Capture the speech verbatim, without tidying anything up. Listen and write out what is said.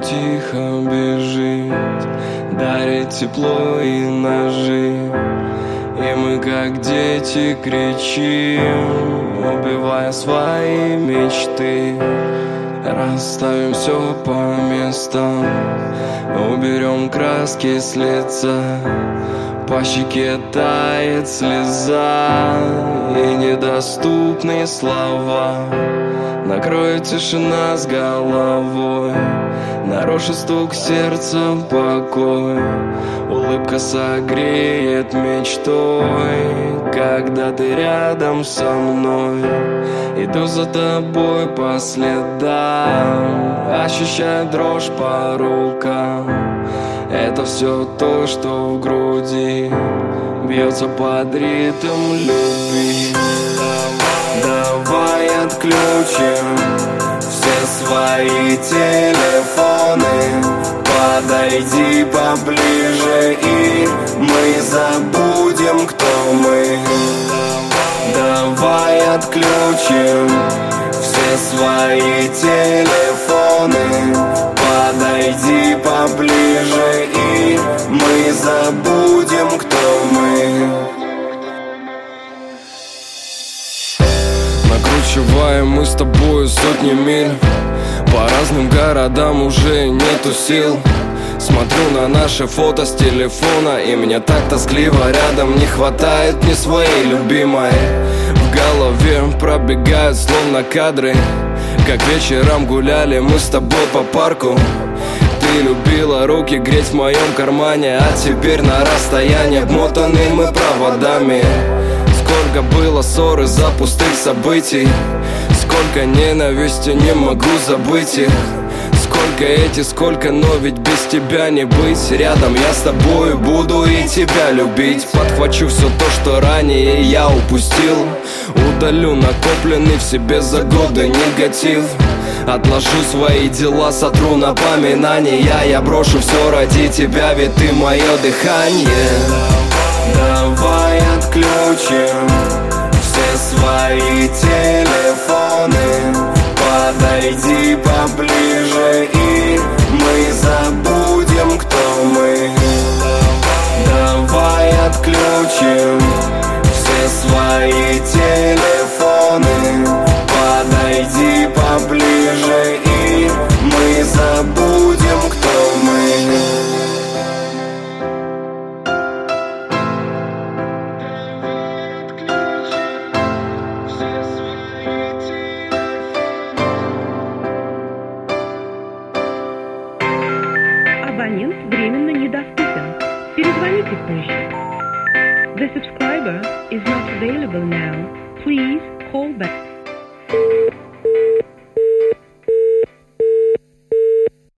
тихо бежит, дарит тепло и ножи. И мы как дети кричим, убивая свои мечты. Расставим все по местам, уберем краски с лица. По щеке тает слеза, и недоступные слова накроет тишина с головой. Нарушит стук сердца покой, улыбка согреет мечтой. Когда ты рядом со мной, иду за тобой по следам, ощущая дрожь по рукам. Это все то, что в груди бьется под ритм любви. Давай отключим все свои телефоны, подойди поближе, и мы забудем, кто мы. Давай отключим все свои телефоны, подойди поближе, и мы забудем, кто мы. Накручиваем мы с тобою сотни миль, по разным городам уже нету сил. Смотрю на наши фото с телефона, и мне так тоскливо рядом, не хватает мне своей любимой. В голове пробегают словно кадры, как вечером гуляли мы с тобой по парку. Ты любила руки греть в моем кармане, а теперь на расстоянии обмотаны мы проводами. Сколько было ссор из-за пустых событий, сколько ненависти, не могу забыть их. Сколько эти, сколько, но ведь без тебя не быть. Рядом я с тобой буду и тебя любить. Подхвачу все то, что ранее я упустил, удалю накопленный в себе за годы негатив. Отложу свои дела, сотру напоминания. Я брошу все ради тебя, ведь ты мое дыхание. Давай отключим все свои телефоны, подойди поближе, и мы забудем, кто мы. Давай отключим все свои телефоны, подойди поближе, и мы забудем, кто мы. Абонент временно недоступен. Перезвоните позже. The subscriber is not available now. Please call back.